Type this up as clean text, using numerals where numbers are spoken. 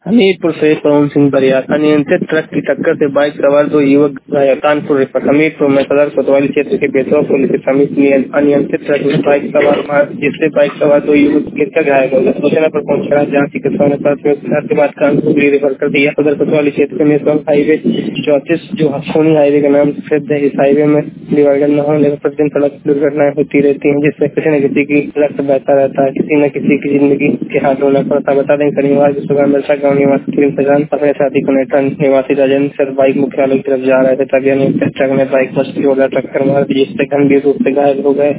हमीरपुर से पवन सिंह बरियार। अनियंत्रित ट्रक की टक्कर से बाइक सवार 2 युवक घायल। कानपुर रिपोर्ट। हमीरपुर में सदर कोतवाली क्षेत्र के बेतवा पुलिस के समीप अनियंत्रित ट्रक में बाइक सवार जिससे बाइक सवार 2 युवक गिरकर घायल हो गए। सूचना पर पहुंचा जांच चिकित्सकों ने प्राथमिक उपचार के बाद कानपुर के लिए रेफर कर दिया। सदर कोतवाली क्षेत्र के नेशनल हाईवे 34 जो हक्सोनी हाईवे के नाम से प्रसिद्ध है, इस हाईवे में डिवाइडर न होने पर प्रतिदिन सड़क दुर्घटनाएं होती रहती हैं, जिससे किसी न किसी की रक्त बहता रहता है, किसी न किसी की जिंदगी के हाथ धोना पड़ता। बता दें शनिवार की सुबह मिर्चा गाँव निवासी तीन सजान अपने साथी कनेक्टर निवासी राजेंद्र सर बाइक मुख्यालय की तरफ जा रहे थे, तभी अनियंत्रित ट्रक ने बाइक पर जोरदार टक्कर मार दी, जिससे गंभीर रूप से घायल हो गए।